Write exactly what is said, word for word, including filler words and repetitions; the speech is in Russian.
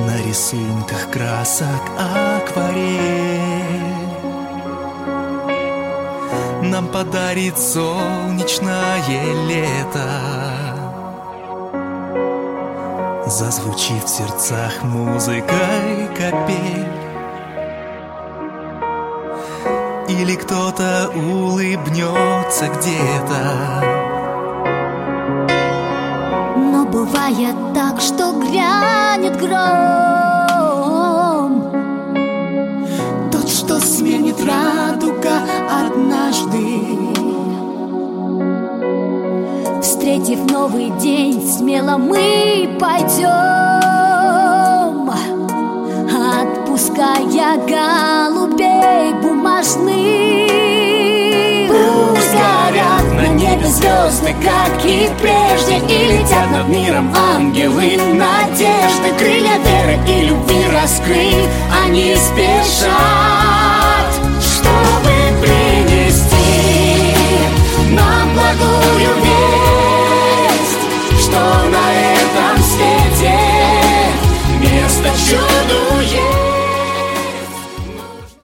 на рисунках красок акварель нам подарит солнечное лето. Зазвучит в сердцах музыкой капель, или кто-то улыбнется где-то. Но бывает так, что грянет гром, тот, что сменит радуга однажды. Встретив новый день, смело мы пойдем, отпуская голубей бумажных. Пусть горят на небе звезды, как и прежде, и летят над миром ангелы надежды. Крылья веры и любви раскрыв, они спешат, чтобы принести нам благую весть, что на этом свете место чуду.